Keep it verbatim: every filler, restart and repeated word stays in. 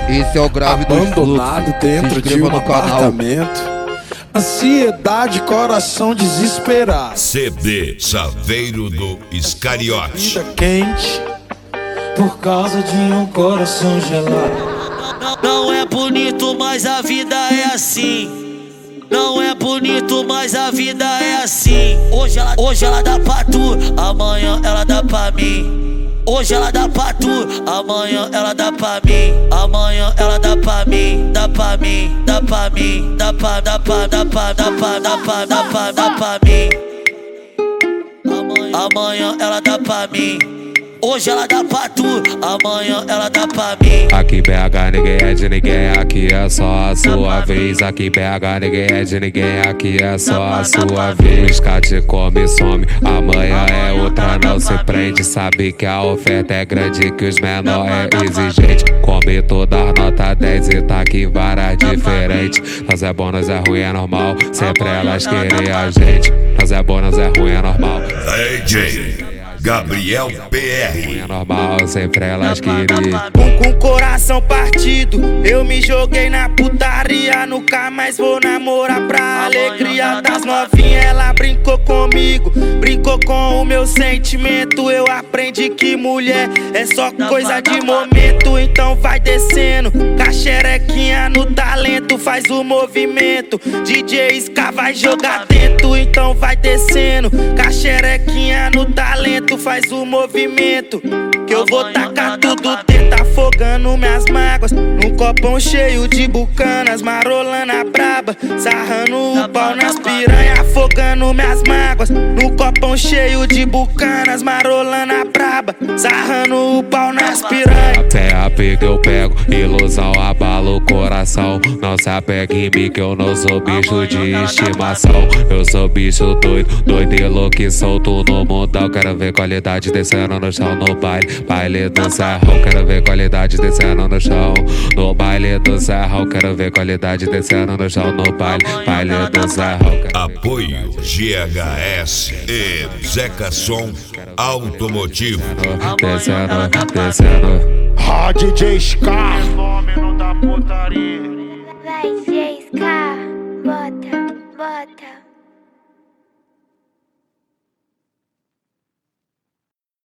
Esse é o grave do abandonado dentro de um apartamento. Ansiedade, coração desesperado. C D Chaveiro do Iscariote. Vida quente por causa de um coração gelado. Não é bonito, mas a vida é assim. Não é bonito, mas a vida é assim. Hoje ela, hoje ela dá pra tu, amanhã ela dá pra mim. Hoje ela dá pra tu, amanhã ela dá pra mim. Amanhã ela dá pra mim, dá pra mim, dá pra mim, dá pra, dá pra, dá pra, dá pra, dá pra, dá pra, dá pra mim. Amanhã ela dá pra mim. Hoje ela dá pra tu, amanhã ela dá pra mim. Aqui B H ninguém é de ninguém, aqui é só a sua vez. Aqui B H ninguém é de ninguém, aqui é só a sua vez. Cate come e some, amanhã é outra, não se prende. Sabe que a oferta é grande, que os menor é exigente. Come toda a nota dez e tá aqui várias diferentes. Nós é bom, nós é ruim, é normal, sempre elas querem a gente. Nós é bom, nós é ruim, é normal. D J Gabriel P R. É normal, sempre elas queriam. Com, com coração partido, eu me joguei na putaria. Nunca mais vou namorar pra alegria das novinhas. Ela brincou comigo, brincou com o meu sentimento. Eu aprendi que mulher é só coisa de momento. Então vai descendo, caxerequinha no talento. Faz o movimento, D J Ska vai jogar dentro. Então vai descendo, caxerequinha no talento. Faz o movimento, que eu vou tacar tudo dentro, afogando minhas mágoas num copão cheio de bucanas, marolando a braba, sarrando o pau nas piranha, afogando minhas mágoas num copão cheio de bucanas, marolando a braba, sarrando o pau nas piranha. Até a pega eu pego, ilusão abala o coração. Não se apega em mim que eu não sou bicho de estimação. Eu sou bicho doido, doido e louco e solto no mundão. Quero ver qualidade descendo no chão no baile, baile do serrão. Quero ver qualidade descendo no chão no baile do serrão. Quero ver qualidade descendo no chão no baile, baile do serrão. Apoio G H S e Zeca Som Automotivo. Descendo, descendo. Ah, D J Ska. Vai, D J Ska, bota, bota.